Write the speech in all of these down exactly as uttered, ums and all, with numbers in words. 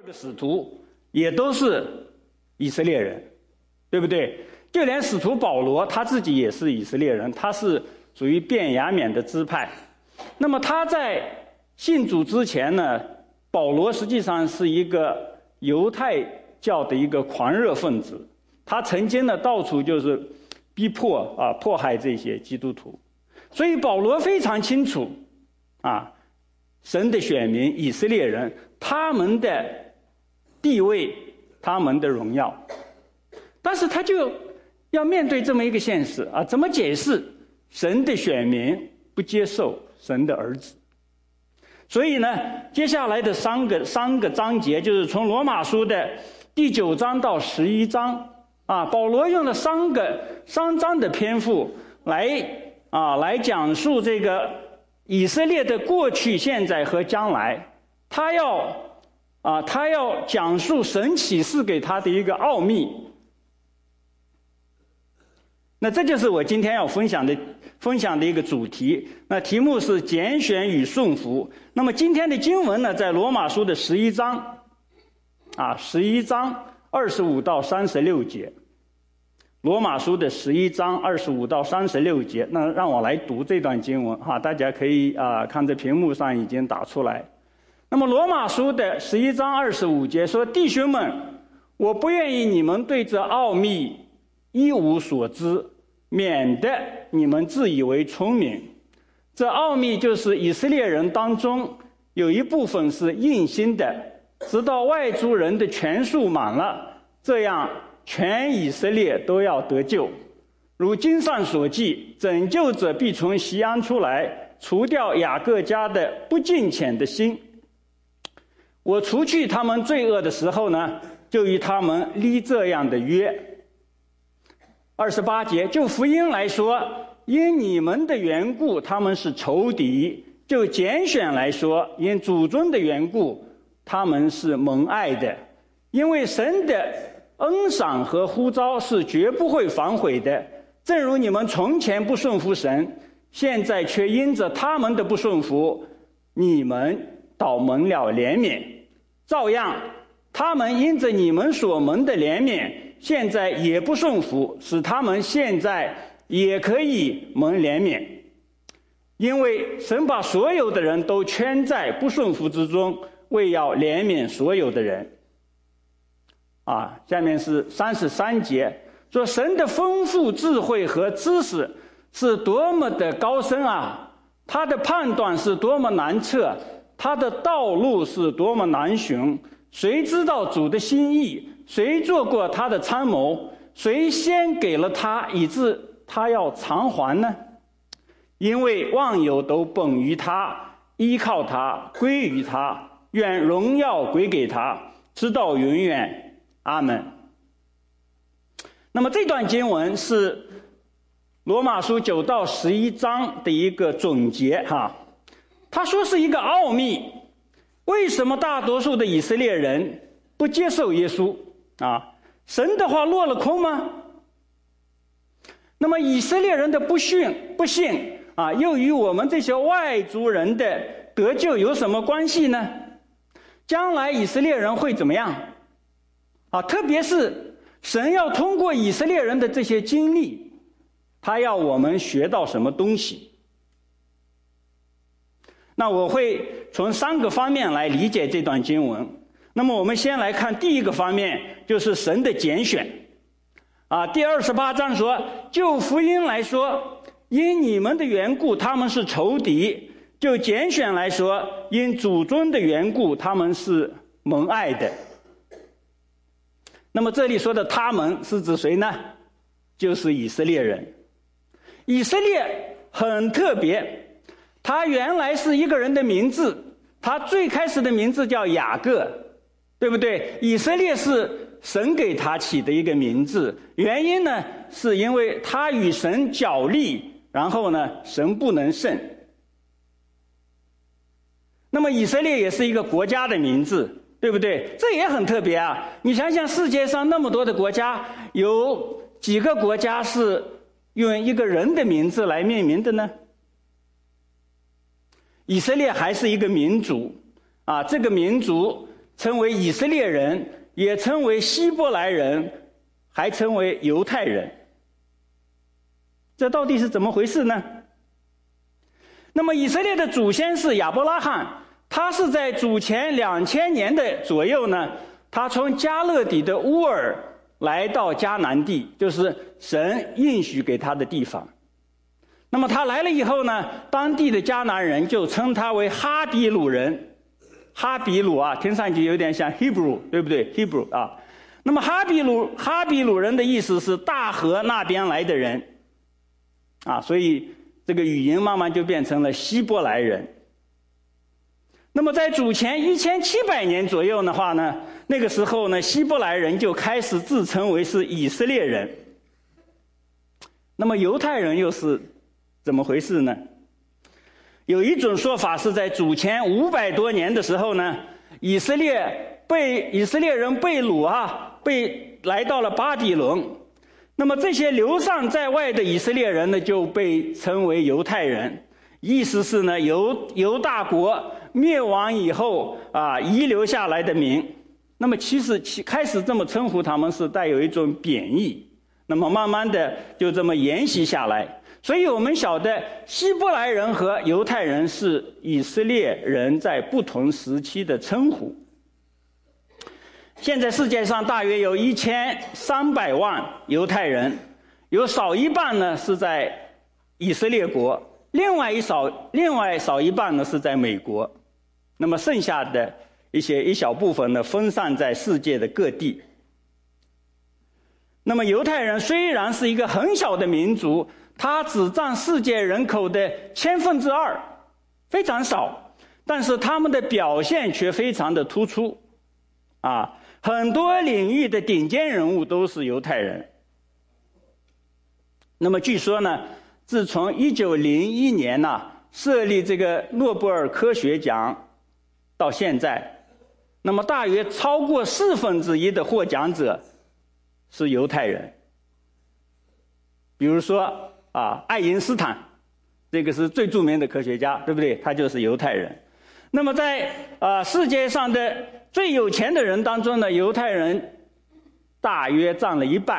个使徒也都是以色列人，对不对？就连使徒保罗他自己也是以色列人，他是属于便雅悯的支派。那么他在信主之前呢，保罗实际上是一个犹太教的一个狂热分子，他曾经呢到处就是逼迫啊迫害这些基督徒，所以保罗非常清楚啊，神的选民以色列人他们的地位，他们的荣耀。但是他就要面对这么一个现实啊，怎么解释神的选民不接受神的儿子？所以呢，接下来的三个三个章节，就是从罗马书的第九章到十一章啊，保罗用了三个三章的篇幅来啊来讲述这个以色列的过去、现在和将来。他要啊他要讲述神启示给他的一个奥秘。那这就是我今天要分享的分享的一个主题，那题目是拣选与顺服。那么今天的经文呢，在罗马书的十一章啊十一章二十五到三十六节。罗马书的十一章二十五到三十六节，那让我来读这段经文哈，大家可以啊看在屏幕上已经打出来。那么罗马书的十一章二十五节说：弟兄们，我不愿意你们对这奥秘一无所知，免得你们自以为聪明。这奥秘就是以色列人当中有一部分是硬心的，直到外族人的全数满了，这样全以色列都要得救。如经上所记，拯救者必从锡安出来，除掉雅各家的不敬虔的心。我除去他们罪恶的时候呢，就与他们立这样的约。二十八节，就福音来说，因你们的缘故他们是仇敌；就拣选来说，因主尊的缘故他们是蒙爱的。因为神的恩赏和呼召是绝不会反悔的，正如你们从前不顺服神，现在却因着他们的不顺服，你们倒蒙了怜悯。照样他们因着你们所蒙的怜悯，现在也不顺服，使他们现在也可以蒙怜悯。因为神把所有的人都圈在不顺服之中，为要怜悯所有的人。啊，下面是三十三节，说神的丰富智慧和知识是多么的高深啊，他的判断是多么难测，他的道路是多么难寻。谁知道主的心意？谁做过他的参谋？谁先给了他，以致他要偿还呢？因为万有都本于他，依靠他，归于他，愿荣耀归给他，直到永远。阿们。那么这段经文是罗马书九到十一章的一个总结哈。他说是一个奥秘，为什么大多数的以色列人不接受耶稣啊？神的话落了空吗？那么以色列人的不信不信啊，又与我们这些外族人的得救有什么关系呢？将来以色列人会怎么样啊？特别是神要通过以色列人的这些经历，他要我们学到什么东西？那我会从三个方面来理解这段经文。那么我们先来看第一个方面，就是神的拣选啊。第二十八章说，就福音来说，因你们的缘故他们是仇敌；就拣选来说，因主尊的缘故他们是蒙爱的。那么这里说的他们是指谁呢？就是以色列人。以色列很特别，他原来是一个人的名字，他最开始的名字叫雅各，对不对？以色列是神给他起的一个名字，原因呢，是因为他与神角力，然后呢，神不能胜。那么以色列也是一个国家的名字，对不对？这也很特别啊！你想想，世界上那么多的国家，有几个国家是用一个人的名字来命名的呢？以色列还是一个民族啊，这个民族称为以色列人，也称为希伯来人，还称为犹太人。这到底是怎么回事呢？那么以色列的祖先是亚伯拉罕，他是在主前两千年的左右呢，他从加勒底的乌尔来到迦南地，就是神应许给他的地方。那么他来了以后呢，当地的迦南人就称他为哈比鲁人。哈比鲁啊，听上去有点像 Hebrew， 对不对 ？Hebrew 啊。那么哈比鲁哈比鲁人的意思是大河那边来的人，啊，所以这个语音慢慢就变成了希伯来人。那么在主前一千七百年左右的话呢，那个时候呢，希伯来人就开始自称为是以色列人。那么犹太人又是怎么回事呢？有一种说法是在主前五百多年的时候呢，以色列被以色列人被掳啊，被来到了巴比伦。那么这些流散在外的以色列人呢，就被称为犹太人，意思是呢，犹犹大国灭亡以后啊，遗留下来的民。那么其实其开始这么称呼他们是带有一种贬义，那么慢慢的就这么沿袭下来。所以我们晓得希伯来人和犹太人是以色列人在不同时期的称呼。现在世界上大约有一千三百万犹太人，有少一半呢是在以色列国，另外一少另外少一半呢是在美国，那么剩下的一些一小部分呢分散在世界的各地。那么犹太人虽然是一个很小的民族，它只占世界人口的千分之二，非常少，但是他们的表现却非常的突出，啊，很多领域的顶尖人物都是犹太人。那么据说呢，自从一九零一年呢、啊、设立这个诺贝尔科学奖到现在，那么大约超过四分之一的获奖者是犹太人。比如说啊，爱因斯坦，这个是最著名的科学家，对不对？他就是犹太人。那么在啊世界上的最有钱的人当中呢，犹太人大约占了一半，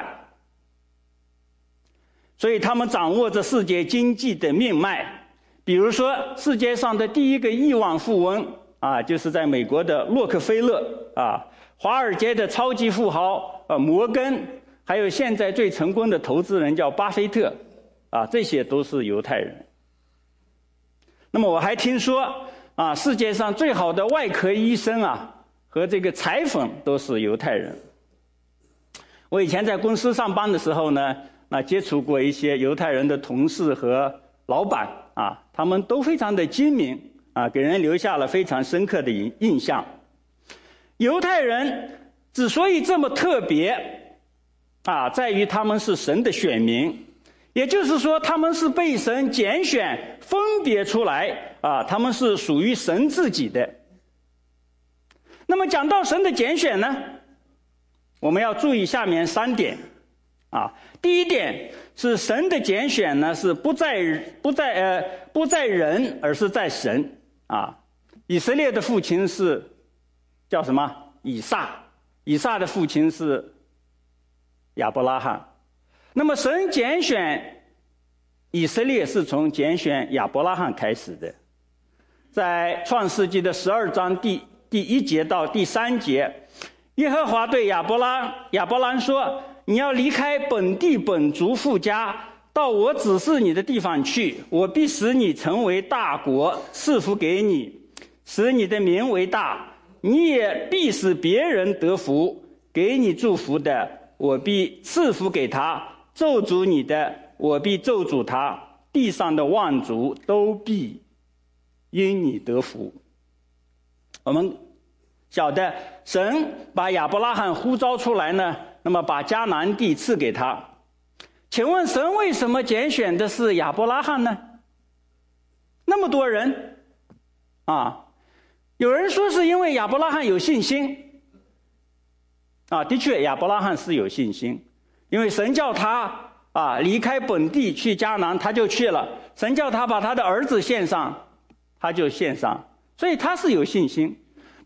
所以他们掌握着世界经济的命脉。比如说，世界上的第一个亿万富翁啊，就是在美国的洛克菲勒啊，华尔街的超级富豪啊摩根，还有现在最成功的投资人叫巴菲特。啊，这些都是犹太人。那么我还听说啊，世界上最好的外科医生啊和这个裁缝都是犹太人。我以前在公司上班的时候呢，那接触过一些犹太人的同事和老板啊，他们都非常的精明啊，给人留下了非常深刻的印象。犹太人之所以这么特别啊，在于他们是神的选民。也就是说，他们是被神拣选分别出来啊，他们是属于神自己的。那么讲到神的拣选呢，我们要注意下面三点啊。第一点是神的拣选呢是不在不在呃不在人，而是在神啊。以色列的父亲是叫什么？以撒，以撒的父亲是亚伯拉罕。那么神拣选以色列是从拣选亚伯拉罕开始的，在创世纪的十二章第第一节到第三节，耶和华对亚伯拉亚伯兰说：“你要离开本地本族父家，到我指示你的地方去，我必使你成为大国，赐福给你，使你的名为大，你也必使别人得福。给你祝福的，我必赐福给他。”咒诅你的，我必咒诅他，地上的万族都必因你得福。我们晓得神把亚伯拉罕呼召出来呢，那么把迦南地赐给他。请问神为什么拣选的是亚伯拉罕呢？那么多人啊，有人说是因为亚伯拉罕有信心啊，的确亚伯拉罕是有信心。因为神叫他啊离开本地去迦南，他就去了。神叫他把他的儿子献上，他就献上，所以他是有信心。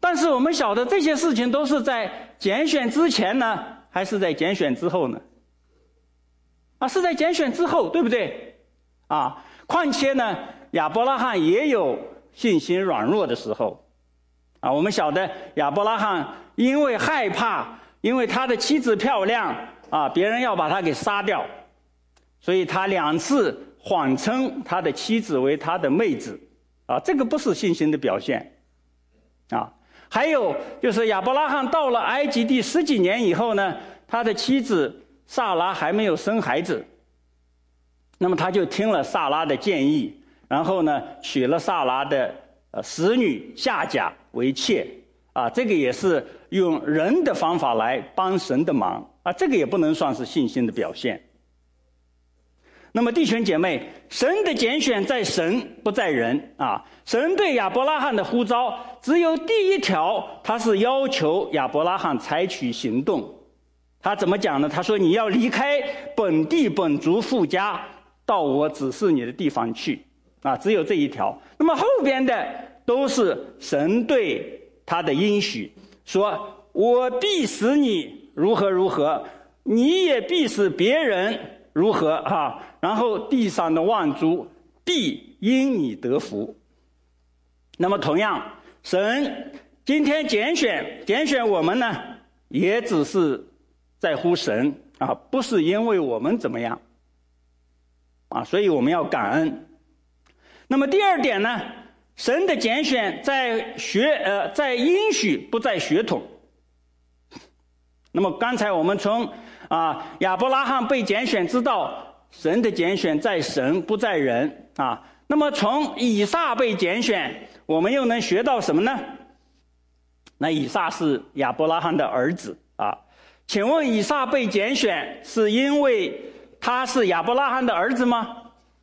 但是我们晓得这些事情都是在拣选之前呢，还是在拣选之后呢？啊，是在拣选之后，对不对？啊，况且呢，亚伯拉罕也有信心软弱的时候。啊，我们晓得亚伯拉罕因为害怕，因为他的妻子漂亮啊，别人要把他给杀掉，所以他两次谎称他的妻子为他的妹子。啊，这个不是信心的表现。啊，还有就是亚伯拉罕到了埃及地十几年以后呢，他的妻子撒拉还没有生孩子，那么他就听了撒拉的建议，然后呢娶了撒拉的呃使女夏甲为妾。啊，这个也是用人的方法来帮神的忙啊，这个也不能算是信心的表现。那么弟兄姐妹，神的拣选在神不在人啊。神对亚伯拉罕的呼召只有第一条，他是要求亚伯拉罕采取行动。他怎么讲呢？他说你要离开本地本族父家，到我指示你的地方去啊，只有这一条。那么后边的都是神对他的应许，说我必使你如何如何，你也必使别人如何啊，然后地上的万族必因你得福。那么同样，神今天拣选拣选我们呢，也只是在乎神啊，不是因为我们怎么样啊，所以我们要感恩。那么第二点呢，神的拣选在学呃在应许，不在血统。那么刚才我们从啊亚伯拉罕被拣选知道神的拣选在神不在人啊。那么从以撒被拣选，我们又能学到什么呢？那以撒是亚伯拉罕的儿子啊。请问以撒被拣选是因为他是亚伯拉罕的儿子吗？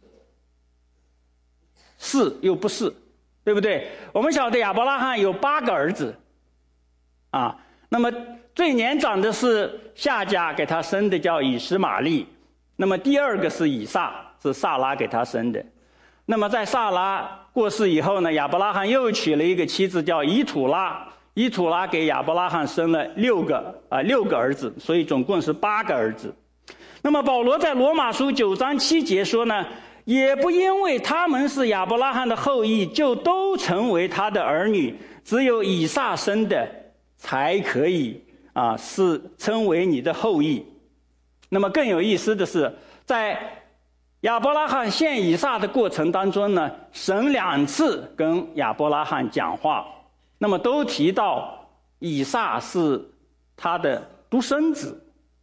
是又不是，对不对？我们晓得亚伯拉罕有八个儿子啊，那么最年长的是夏甲给他生的，叫以实玛利。那么第二个是以撒，是撒拉给他生的。那么在撒拉过世以后呢，亚伯拉罕又娶了一个妻子叫以土拉，以土拉给亚伯拉罕生了六个啊六个儿子，所以总共是八个儿子。那么保罗在罗马书九章七节说呢，也不因为他们是亚伯拉罕的后裔，就都成为他的儿女，只有以撒生的才可以啊是称为你的后裔。那么更有意思的是，在亚伯拉罕献以撒的过程当中呢，神两次跟亚伯拉罕讲话，那么都提到以撒是他的独生子。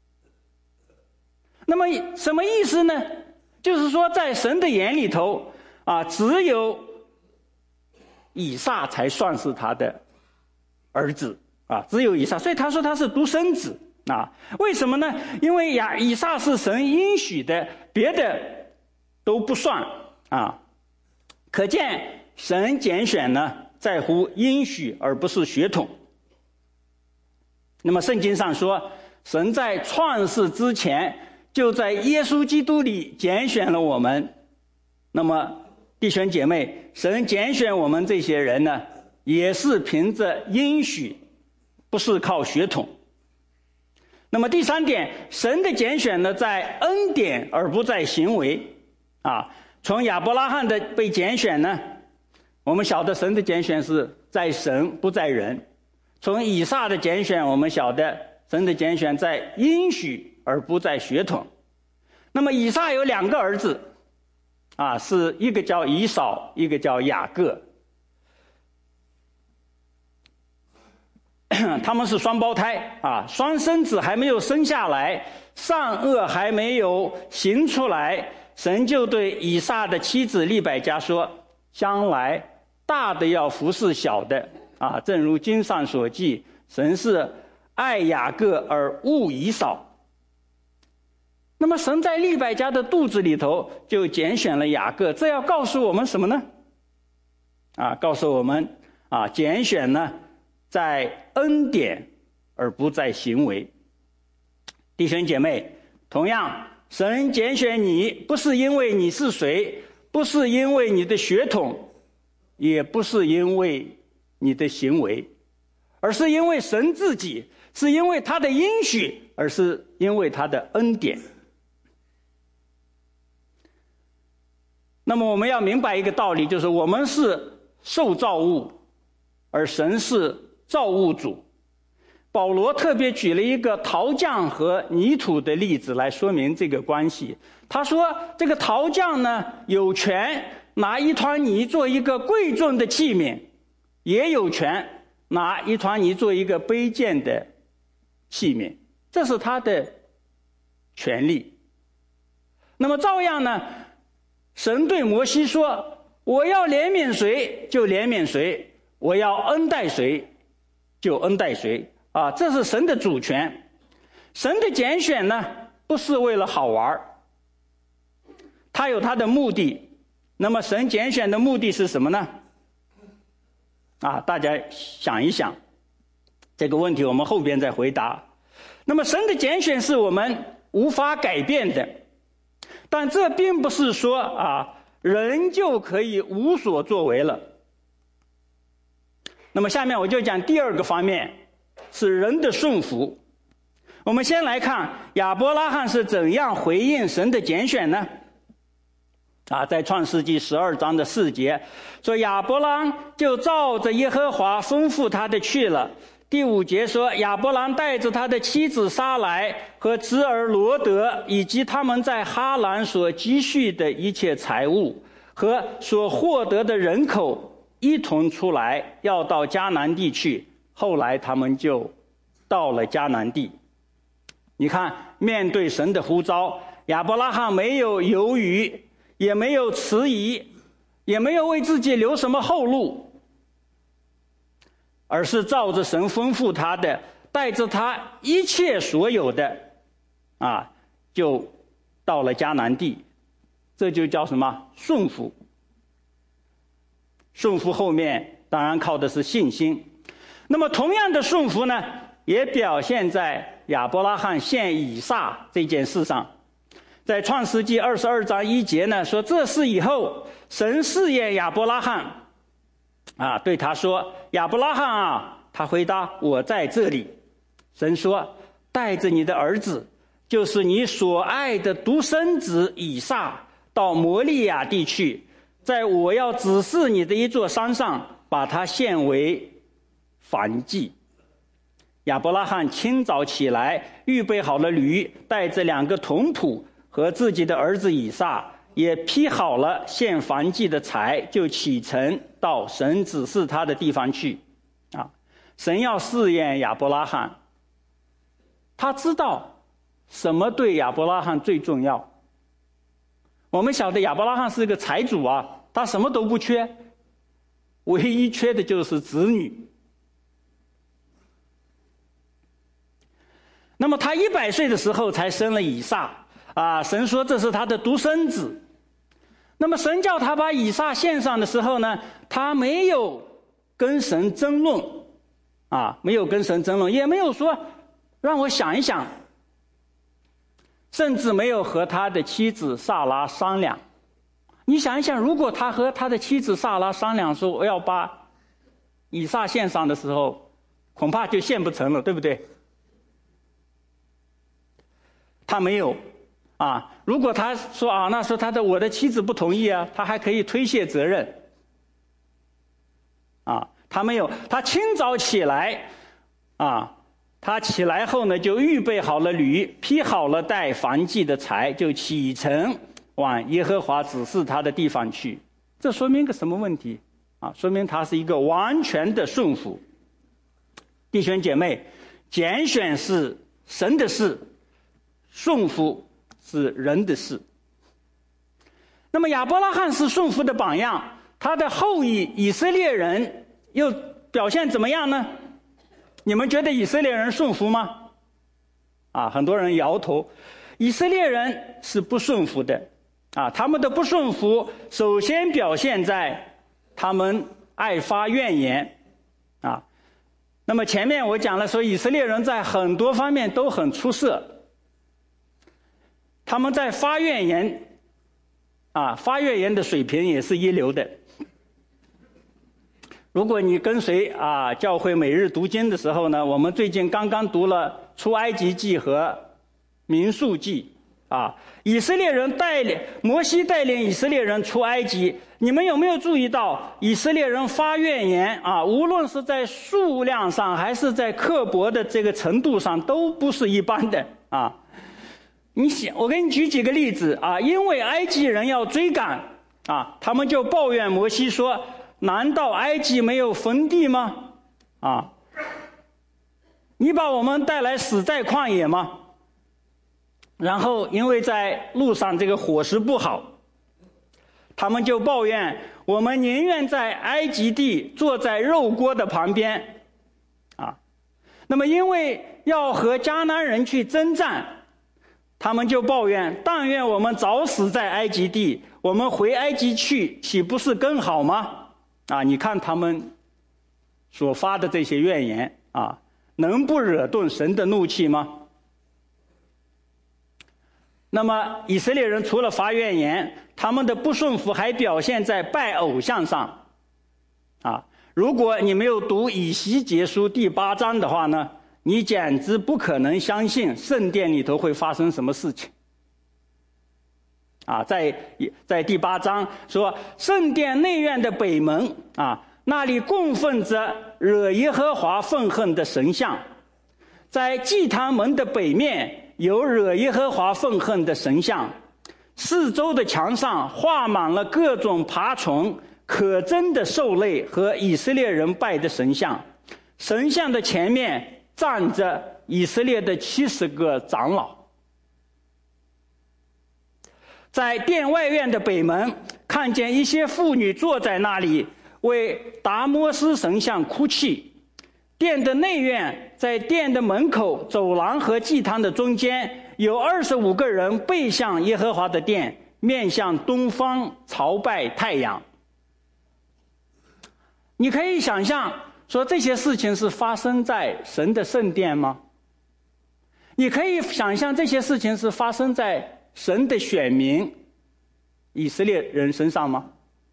那么什么意思呢？就是说在神的眼里头啊，只有以撒才算是他的儿子啊，只有以撒，所以他说他是独生子啊。为什么呢？因为亚以撒是神应许的，别的都不算啊。可见神拣选呢，在乎应许而不是血统。那么圣经上说，神在创世之前就在耶稣基督里拣选了我们。那么弟兄姐妹，神拣选我们这些人呢，也是凭着应许，不是靠血统。那么第三点，神的拣选呢，在恩典而不在行为啊。从亚伯拉罕的被拣选呢，我们晓得神的拣选是在神不在人；从以撒的拣选，我们晓得神的拣选在应许而不在血统。那么以撒有两个儿子啊，是一个叫以扫，一个叫雅各。他们是双胞胎啊，双生子还没有生下来，善恶还没有行出来，神就对以撒的妻子利百加说，将来大的要服侍小的啊，正如经上所记，神是爱雅各而恶以扫。那么神在利百加的肚子里头就拣选了雅各，这要告诉我们什么呢？啊，告诉我们啊，拣选呢在恩典而不在行为。弟兄姐妹，同样神拣选你，不是因为你是谁，不是因为你的血统，也不是因为你的行为而是因为神自己，是因为他的应许，而是因为他的恩典。那么我们要明白一个道理，就是我们是受造物，而神是造物主。保罗特别举了一个陶匠和泥土的例子来说明这个关系。他说这个陶匠呢，有权拿一团泥做一个贵重的器皿，也有权拿一团泥做一个卑贱的器皿，这是他的权利。那么照样呢，神对摩西说，我要怜悯谁就怜悯谁，我要恩待谁就恩待谁啊，这是神的主权。神的拣选呢，不是为了好玩，他有他的目的。那么神拣选的目的是什么呢？啊，大家想一想这个问题，我们后边再回答。那么神的拣选是我们无法改变的，但这并不是说啊，人就可以无所作为了。那么下面我就讲第二个方面，是人的顺服。我们先来看亚伯拉罕是怎样回应神的拣选呢？啊，在创世纪十二章的四节说，亚伯兰就照着耶和华吩咐他的去了。第五节说，亚伯兰带着他的妻子撒来和侄儿罗德，以及他们在哈兰所积蓄的一切财物和所获得的人口，一同出来，要到迦南地去。后来他们就到了迦南地。你看，面对神的呼召，亚伯拉罕没有犹豫，也没有迟疑，也没有为自己留什么后路，而是照着神吩咐他的，带着他一切所有的啊，就到了迦南地。这就叫什么？顺服。顺服后面当然靠的是信心。那么同样的顺服呢，也表现在亚伯拉罕献以撒这件事上。在创世纪二十二章一节呢，说这事以后，神试验亚伯拉罕，啊，对他说，亚伯拉罕啊，他回答，我在这里。神说，带着你的儿子，就是你所爱的独生子以撒，到摩利亚地去，在我要指示你的一座山上，把他献为燔祭。亚伯拉罕清早起来，预备好了驴，带着两个童仆和自己的儿子以撒，也劈好了献燔祭的柴，就启程到神指示他的地方去。啊，神要试验亚伯拉罕，他知道什么对亚伯拉罕最重要。我们晓得亚伯拉罕是一个财主啊，他什么都不缺，唯一缺的就是子女。那么他一百岁的时候才生了以撒。啊，神说这是他的独生子。那么神叫他把以撒献上的时候呢，他没有跟神争论，啊，没有跟神争论，也没有说让我想一想，甚至没有和他的妻子撒拉商量。你想一想，如果他和他的妻子撒拉商量说我要把以撒献上的时候，恐怕就献不成了，对不对？他没有。啊，如果他说啊，那说他的我的妻子不同意啊，他还可以推卸责任。啊，他没有，他清早起来，啊，他起来后呢，就预备好了驴，劈好了带燔祭的柴，就启程往耶和华指示他的地方去。这说明个什么问题？啊，说明他是一个完全的顺服。弟兄姐妹，拣选是神的事，顺服是人的事。那么亚伯拉罕是顺服的榜样，他的后裔以色列人又表现怎么样呢？你们觉得以色列人顺服吗？啊，很多人摇头。以色列人是不顺服的，啊，他们的不顺服首先表现在他们爱发怨言，啊，那么前面我讲了说以色列人在很多方面都很出色。他们在发怨言，啊，发怨言的水平也是一流的。 如果你跟随啊教会每日读经的时候呢，我们最近刚刚读了出埃及记和民数记啊，以色列人带领摩西带领以色列人出埃及，你们有没有注意到以色列人发怨言啊？无论是在数量上还是在刻薄的这个程度上，都不是一般的啊。你想，我给你举几个例子啊，因为埃及人要追赶啊，他们就抱怨摩西说：“难道埃及没有坟地吗？啊，你把我们带来死在旷野吗？”然后因为在路上这个伙食不好，他们就抱怨：“我们宁愿在埃及地坐在肉锅的旁边。”啊，那么因为要和迦南人去征战，他们就抱怨：“但愿我们早死在埃及地，我们回埃及去，岂不是更好吗？”啊，你看他们所发的这些怨言啊，能不惹动神的怒气吗？那么以色列人除了发怨言，他们的不顺服还表现在拜偶像上啊。如果你没有读以西结书第八章的话呢，你简直不可能相信圣殿里头会发生什么事情啊。在在第八章说，圣殿内院的北门啊，那里供奉着惹耶和华愤恨的神像，在祭坛门的北面有惹耶和华愤恨的神像，四周的墙上画满了各种爬虫、可憎的兽类和以色列人拜的神像。神像的前面站着以色列的七十个长老。在殿外院的北门，看见一些妇女坐在那里，为达摩斯神像哭泣。殿的内院，在殿的门口、走廊和祭坛的中间，有二十五个人背向耶和华的殿，面向东方朝拜太阳。你可以想象说，这些事情是发生在神的圣殿吗？你可以想象这些事情是发生在神的选民以色列人身上吗？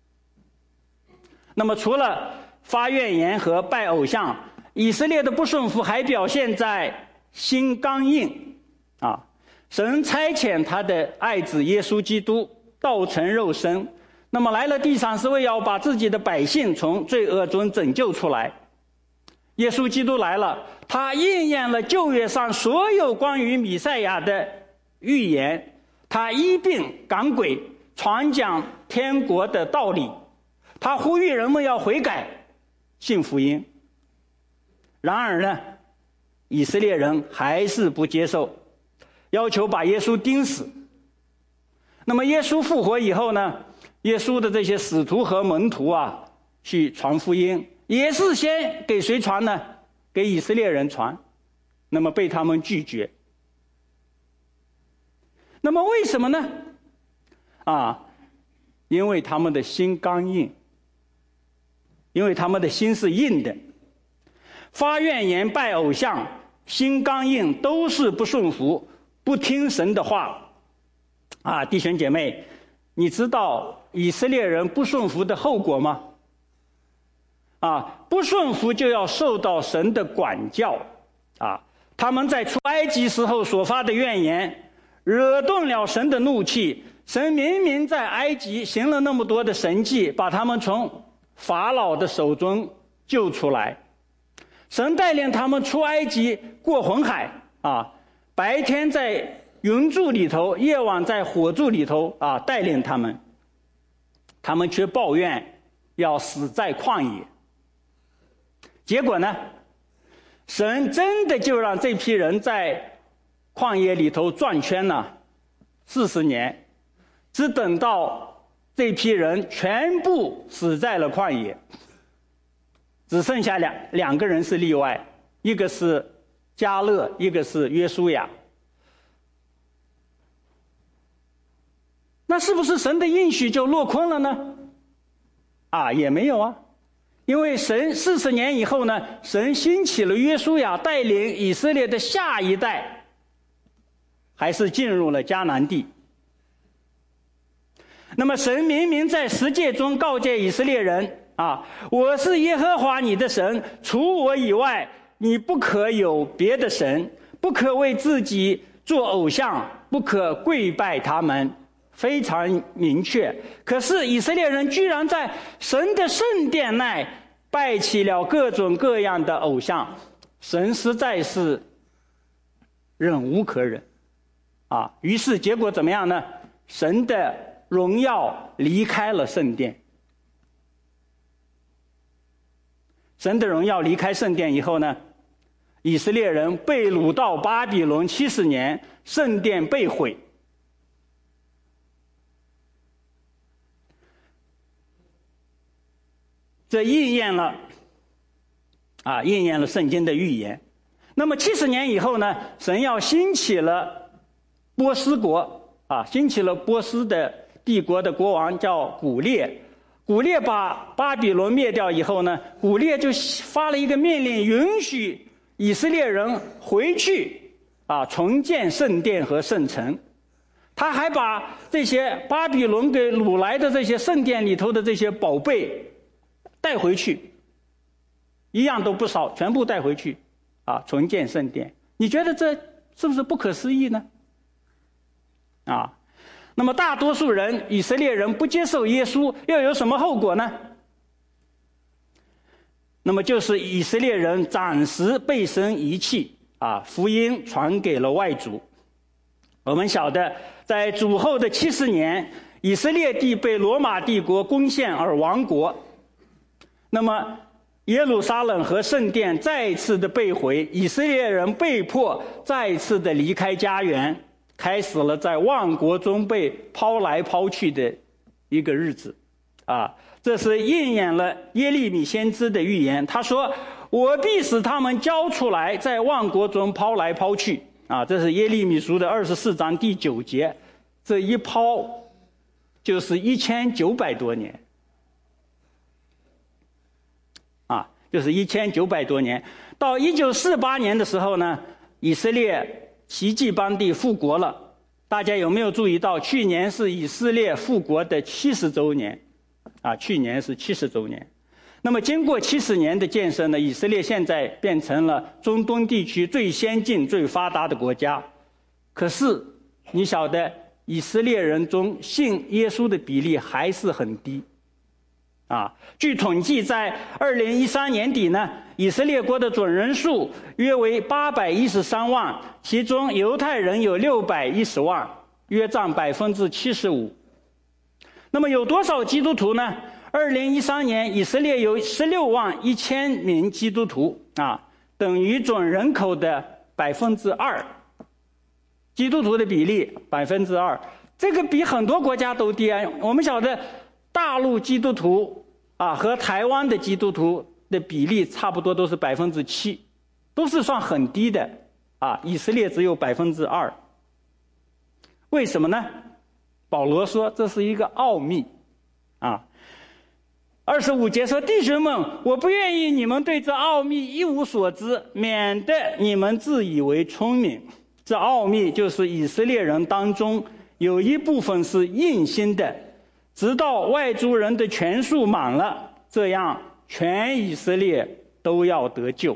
那么除了发怨言和拜偶像，以色列的不顺服还表现在心刚硬啊！神差遣他的爱子耶稣基督道成肉身，那么来了地上是为要把自己的百姓从罪恶中拯救出来。耶稣基督来了，他应验了旧约上所有关于弥赛亚的预言，他医病赶鬼，传讲天国的道理，他呼吁人们要悔改，信福音。然而呢，以色列人还是不接受，要求把耶稣钉死。那么耶稣复活以后呢，耶稣的这些使徒和门徒啊，去传福音，也是先给谁传呢？给以色列人传，那么被他们拒绝。那么为什么呢？啊，因为他们的心刚硬，因为他们的心是硬的。发怨言、拜偶像、心刚硬，都是不顺服、不听神的话啊！弟兄姐妹，你知道以色列人不顺服的后果吗？啊，不顺服就要受到神的管教啊！他们在出埃及时候所发的怨言，惹动了神的怒气。神明明在埃及行了那么多的神迹，把他们从法老的手中救出来。神带领他们出埃及过红海啊，白天在云柱里头，夜晚在火柱里头啊带领他们，他们却抱怨要死在旷野。结果呢，神真的就让这批人在旷野里头转圈了四十年，只等到这批人全部死在了旷野。只剩下两两个人是例外，一个是迦勒，一个是约书亚。那是不是神的应许就落空了呢？啊，也没有啊，因为神四十年以后呢，神兴起了约书亚，带领以色列的下一代，还是进入了迦南地。那么神明明在十诫中告诫以色列人， 啊，我是耶和华你的神，除我以外，你不可有别的神，不可为自己做偶像，不可跪拜他们。非常明确。可是以色列人居然在神的圣殿内拜起了各种各样的偶像，神实在是忍无可忍啊！于是结果怎么样呢？神的荣耀离开了圣殿。神的荣耀离开圣殿以后呢，以色列人被掳到巴比伦七十年，圣殿被毁。这应验了啊，应验了圣经的预言。那么七十年以后呢，神要兴起了波斯国啊，兴起了波斯的帝国的国王叫古列。古列把巴比伦灭掉以后呢，古列就发了一个命令，允许以色列人回去啊，重建圣殿和圣城。他还把这些巴比伦给掳来的这些圣殿里头的这些宝贝带回去，一样都不少，全部带回去啊，重建圣殿。你觉得这是不是不可思议呢？啊，那么大多数人以色列人不接受耶稣，又有什么后果呢？那么就是以色列人暂时被神遗弃啊，福音传给了外族。我们晓得在主后的七十年，以色列地被罗马帝国攻陷而亡国，那么耶路撒冷和圣殿再一次的被毁，以色列人被迫再一次的离开家园，开始了在万国中被抛来抛去的一个日子啊！这是应验了耶利米先知的预言，他说我必使他们交出来，在万国中抛来抛去啊！这是耶利米书的二十四章第九节，这一抛就是一千九百多年啊，就是一千九百多年。到一九四八年的时候呢，以色列奇迹般地复国了。大家有没有注意到，去年是以色列复国的七十周年啊？去年是七十周年。那么经过七十年的建设呢，以色列现在变成了中东地区最先进、最发达的国家。可是你晓得，以色列人中信耶稣的比例还是很低啊。据统计，在二零一三年底呢，以色列国的总人数约为八百一十三万，其中犹太人有六百一十万，约占百分之七十五。那么有多少基督徒呢？二零一三年，以色列有十六万一千名基督徒啊，等于总人口的百分之二。基督徒的比例百分之二，这个比很多国家都低啊。我们晓得，大陆基督徒啊和台湾的基督徒的比例差不多都是百分之七，都是算很低的啊。以色列只有百分之二，为什么呢？保罗说这是一个奥秘啊。二十五节说：“弟兄们，我不愿意你们对这奥秘一无所知，免得你们自以为聪明。这奥秘就是以色列人当中有一部分是硬心的，直到外族人的全数满了，这样全以色列都要得救。”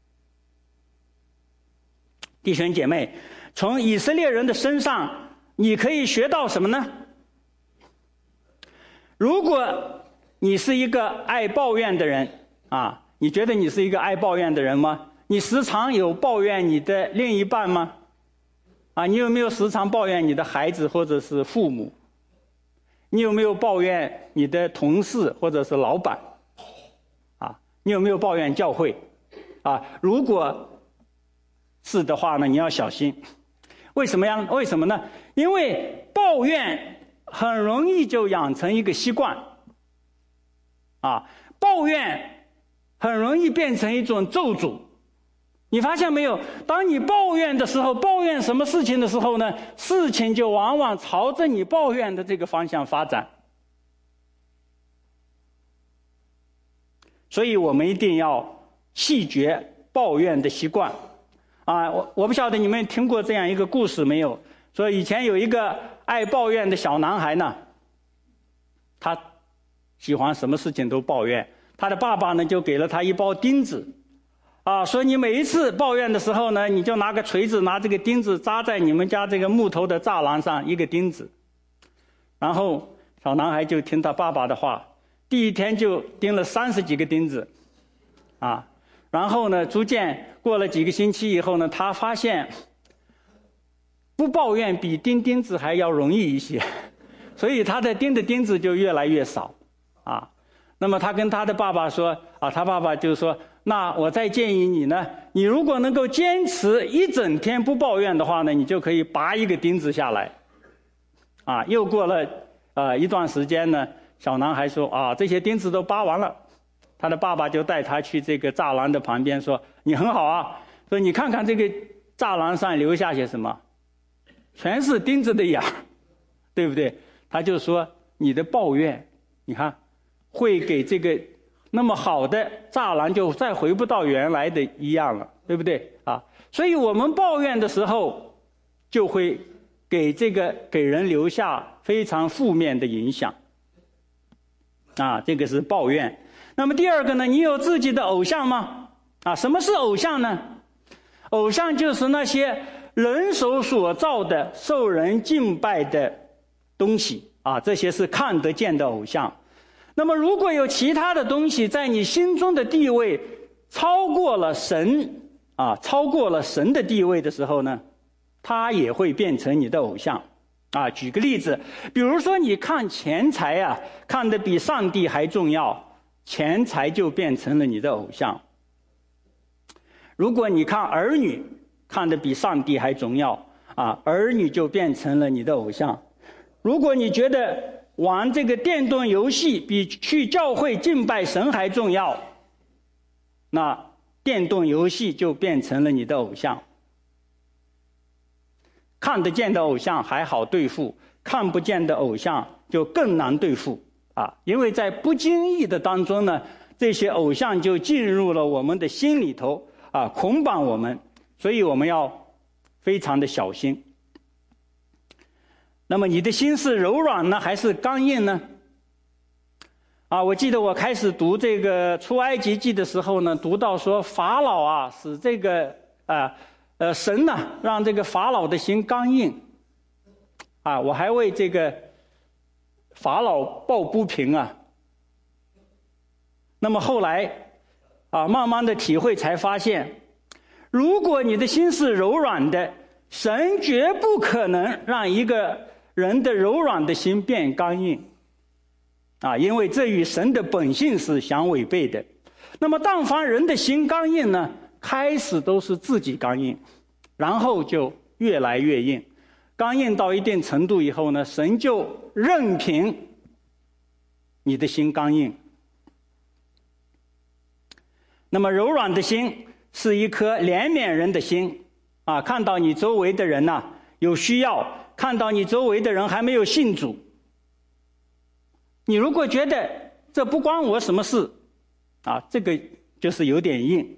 弟兄姐妹，从以色列人的身上你可以学到什么呢？如果你是一个爱抱怨的人啊，你觉得你是一个爱抱怨的人吗？你时常有抱怨你的另一半吗？啊，你有没有时常抱怨你的孩子或者是父母？你有没有抱怨你的同事或者是老板？啊，你有没有抱怨教会？啊，如果是的话呢，你要小心。为什么呀？为什么呢？因为抱怨很容易就养成一个习惯。啊，抱怨很容易变成一种咒诅。你发现没有？当你抱怨的时候，抱怨什么事情的时候呢，事情就往往朝着你抱怨的这个方向发展。所以我们一定要弃绝抱怨的习惯。啊，我我不晓得你们听过这样一个故事没有？说以前有一个爱抱怨的小男孩呢，他喜欢什么事情都抱怨。他的爸爸呢，就给了他一包钉子，啊，说你每一次抱怨的时候呢，你就拿个锤子，拿这个钉子扎在你们家这个木头的栅栏上，一个钉子。然后小男孩就听他爸爸的话，第一天就钉了三十几个钉子，啊，然后呢，逐渐过了几个星期以后呢，他发现不抱怨比钉钉子还要容易一些，所以他的钉的钉子就越来越少，啊，那么他跟他的爸爸说，啊，他爸爸就说，那我再建议你呢，你如果能够坚持一整天不抱怨的话呢，你就可以拔一个钉子下来，啊，又过了呃一段时间呢，小男孩说，啊，这些钉子都拔完了，他的爸爸就带他去这个栅栏的旁边说，你很好啊，说你看看这个栅栏上留下些什么。全是钉子的眼儿，对不对？他就说你的抱怨，你看会给这个那么好的栅栏就再回不到原来的一样了，对不对啊？所以我们抱怨的时候，就会给这个给人留下非常负面的影响啊，这个是抱怨。那么第二个呢，你有自己的偶像吗？啊，什么是偶像呢？偶像就是那些人手所造的受人敬拜的东西啊，这些是看得见的偶像。那么如果有其他的东西在你心中的地位超过了神啊，超过了神的地位的时候呢，它也会变成你的偶像啊。举个例子，比如说你看钱财啊，看得比上帝还重要，钱财就变成了你的偶像。如果你看儿女看得比上帝还重要啊，儿女就变成了你的偶像。如果你觉得玩这个电动游戏比去教会敬拜神还重要，那电动游戏就变成了你的偶像。看得见的偶像还好对付，看不见的偶像就更难对付啊！因为在不经意的当中呢，这些偶像就进入了我们的心里头啊，捆绑我们。所以我们要非常的小心。那么你的心是柔软呢，还是刚硬呢？啊，我记得我开始读这个出埃及记的时候呢，读到说法老啊，使这个啊呃神呢、啊，让这个法老的心刚硬。啊，我还为这个法老抱不平啊。那么后来啊，慢慢的体会才发现。如果你的心是柔软的，神绝不可能让一个人的柔软的心变刚硬啊，因为这与神的本性是相违背的。那么但凡人的心刚硬呢，开始都是自己刚硬，然后就越来越硬，刚硬到一定程度以后呢，神就任凭你的心刚硬。那么柔软的心是一颗怜悯人的心啊，看到你周围的人呐、啊、有需要，看到你周围的人还没有信主，你如果觉得这不关我什么事啊，这个就是有点硬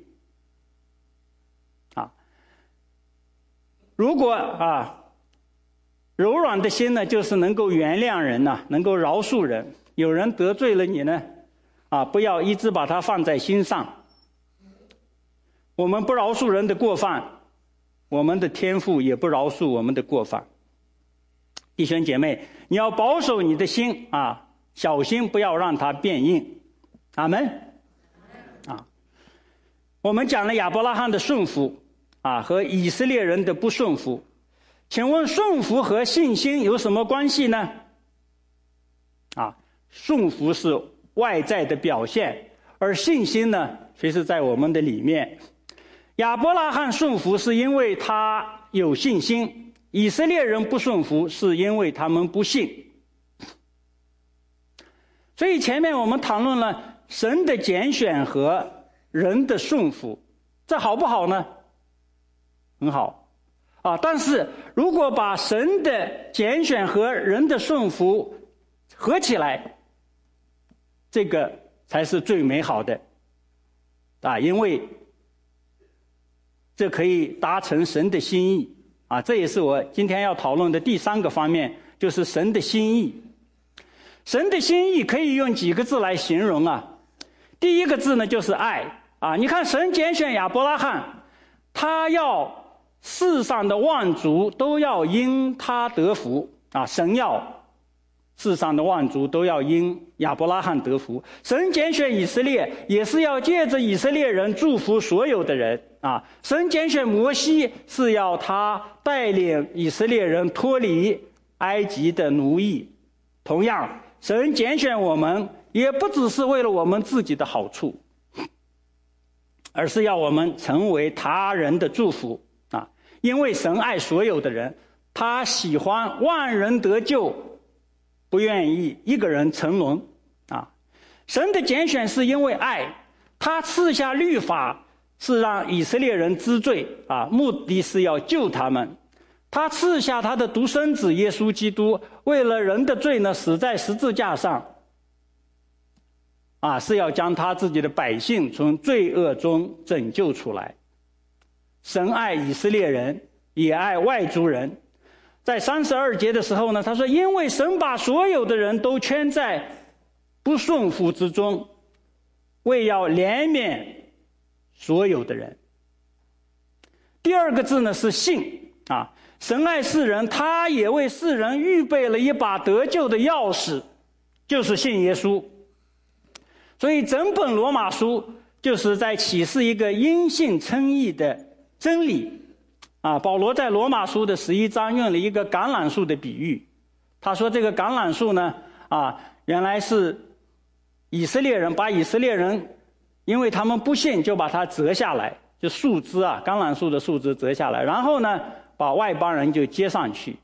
啊。如果啊柔软的心呢，就是能够原谅人呐、啊，能够饶恕人。有人得罪了你呢啊，不要一直把它放在心上。我们不饶恕人的过犯，我们的天父也不饶恕我们的过犯。弟兄姐妹，你要保守你的心啊，小心不要让它变硬。阿们。啊，我们讲了亚伯拉罕的顺服啊，和以色列人的不顺服。请问顺服和信心有什么关系呢？啊，顺服是外在的表现，而信心呢，却是在我们的里面。亚伯拉罕顺服是因为他有信心，以色列人不顺服是因为他们不信。所以前面我们谈论了神的拣选和人的顺服，这好不好呢？很好啊，但是如果把神的拣选和人的顺服合起来，这个才是最美好的啊，因为这可以达成神的心意啊，这也是我今天要讨论的第三个方面，就是神的心意。 神的心意可以用几个字来形容啊？第一个字呢就是爱啊！你看神拣选亚伯拉罕，他要世上的万族都要因他得福啊！神要世上的万族都要因亚伯拉罕得福。神拣选以色列，也是要借着以色列人祝福所有的人啊！神拣选摩西，是要他带领以色列人脱离埃及的奴役。同样，神拣选我们，也不只是为了我们自己的好处，而是要我们成为他人的祝福啊！因为神爱所有的人，他喜欢万人得救，不愿意一个人沉沦啊！神的拣选是因为爱，他赐下律法是让以色列人知罪啊，目的是要救他们。他赐下他的独生子耶稣基督，为了人的罪呢，死在十字架上啊，是要将他自己的百姓从罪恶中拯救出来。神爱以色列人，也爱外族人。在三十二节的时候呢，他说，因为神把所有的人都圈在不顺服之中，为要怜悯所有的人。第二个字呢是信啊，神爱世人，他也为世人预备了一把得救的钥匙，就是信耶稣。所以整本罗马书就是在启示一个因信称义的真理啊。保罗在罗马书的十一章用了一个橄榄树的比喻，他说这个橄榄树呢啊，原来是以色列人把以色列人，因为他们不信，就把它折下来，就树枝啊，橄榄树的树枝折下来，然后呢把外邦人就接上去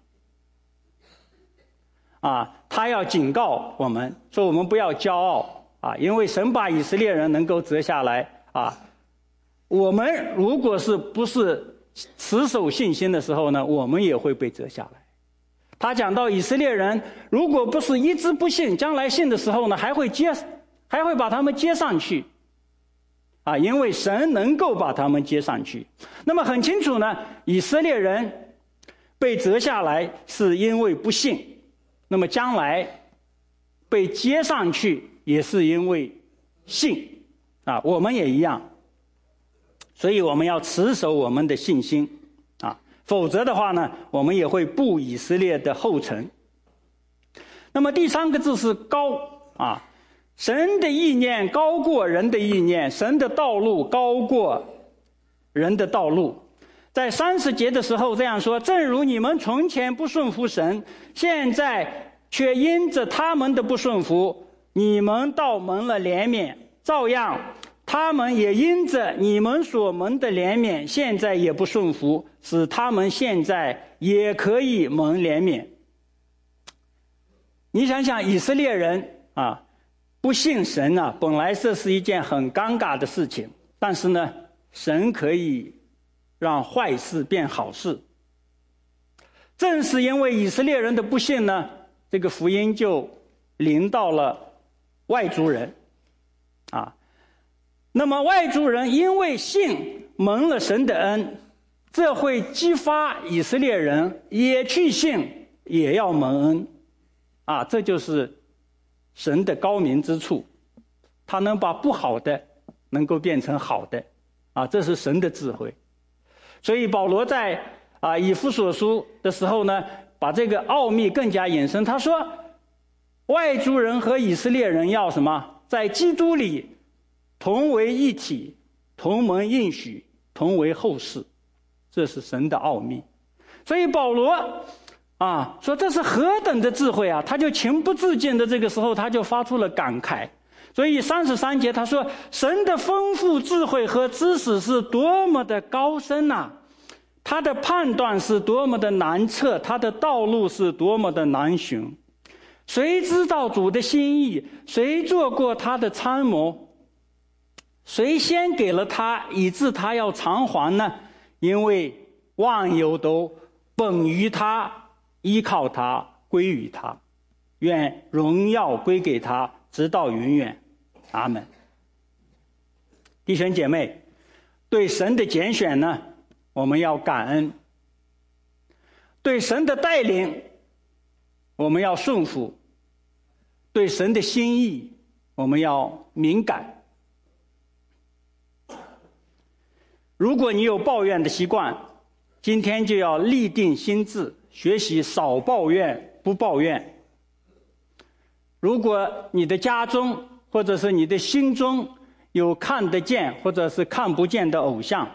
啊。他要警告我们说，我们不要骄傲啊，因为神把以色列人能够折下来啊，我们如果是不是持守信心的时候呢，我们也会被折下来。他讲到以色列人如果不是一直不信，将来信的时候呢，还会接还会把他们接上去啊，因为神能够把他们接上去。那么很清楚呢，以色列人被折下来是因为不信，那么将来被接上去也是因为信啊，我们也一样。所以我们要持守我们的信心啊，否则的话呢，我们也会步以色列的后尘。那么第三个字是高啊，神的意念高过人的意念，神的道路高过人的道路。在三十节的时候这样说，正如你们从前不顺服神，现在却因着他们的不顺服，你们倒蒙了怜悯，照样他们也因着你们所蒙的怜悯，现在也不顺服，使他们现在也可以蒙怜悯。你想想以色列人啊，不信神啊，本来这是一件很尴尬的事情，但是呢，神可以让坏事变好事。正是因为以色列人的不信呢，这个福音就临到了外族人啊。那么外族人因为信蒙了神的恩，这会激发以色列人也去信，也要蒙恩啊，这就是神的高明之处，他能把不好的能够变成好的啊，这是神的智慧。所以保罗在啊以弗所书的时候呢，把这个奥秘更加引申，他说外族人和以色列人要什么？在基督里同为一体，同蒙应许，同为后世，这是神的奥秘。所以保罗啊说这是何等的智慧啊，他就情不自禁的这个时候他就发出了感慨。所以三十三节他说，神的丰富智慧和知识是多么的高深啊，他的判断是多么的难测，他的道路是多么的难寻。谁知道主的心意？谁做过他的参谋？谁先给了他，以致他要偿还呢？因为万有都本于他，依靠他，归于他，愿荣耀归给他，直到永远。阿们。弟兄姐妹，对神的拣选呢，我们要感恩；对神的带领，我们要顺服； 对神的心意我们要敏感。如果你有抱怨的习惯，今天就要立定心志，学习少抱怨不抱怨。如果你的家中或者是你的心中有看得见或者是看不见的偶像，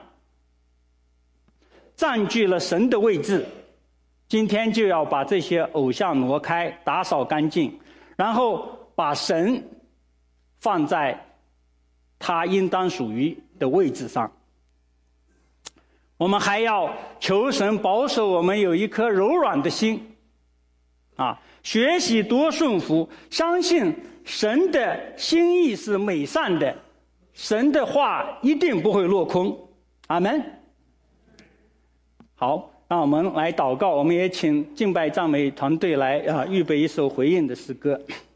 占据了神的位置，今天就要把这些偶像挪开，打扫干净，然后把神放在他应当属于的位置上。我们还要求神保守我们有一颗柔软的心，啊，学习多顺服，相信神的心意是美善的，神的话一定不会落空。阿们。好，让我们来祷告，我们也请敬拜赞美团队来啊预备一首回应的诗歌。